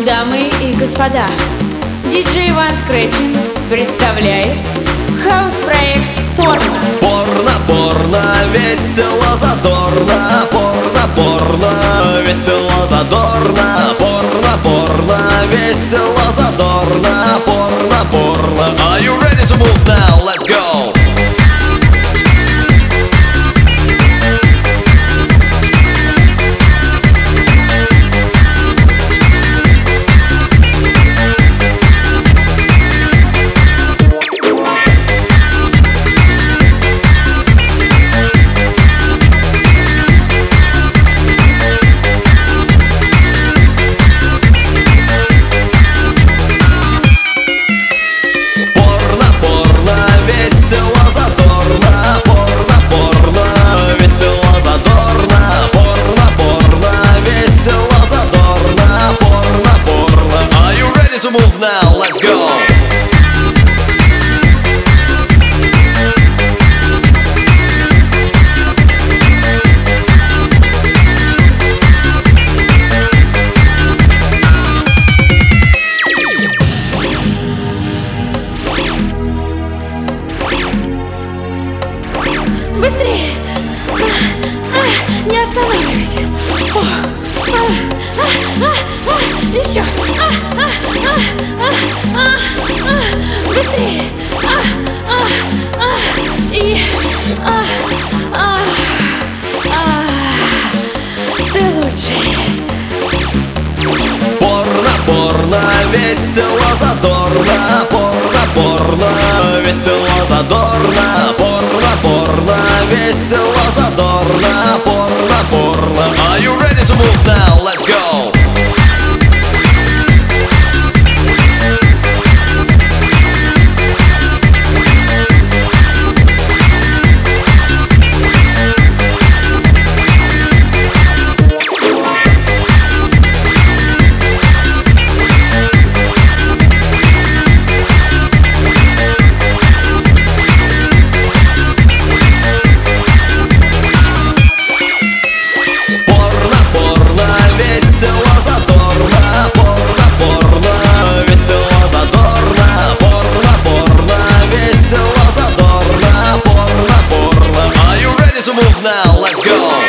Дамы и господа, диджей Иван Скретчин представляет хаус-проект «Порно». Порно, порно, весело, задорно. Порно, порно, весело, задорно. Порно, порно, весело, задорно. Порно, порно. Are you ready to move now? Let's go! Move now, let's go! Быстрее! Не останавливайся! Еще! Быстрее! Ты лучший! Порно, порно, весело, задорно. Порно, порно, весело, задорно. Порно, порно, весело, задорно. Порно, порно. Are you ready to move now? Let's go! Move now, let's go!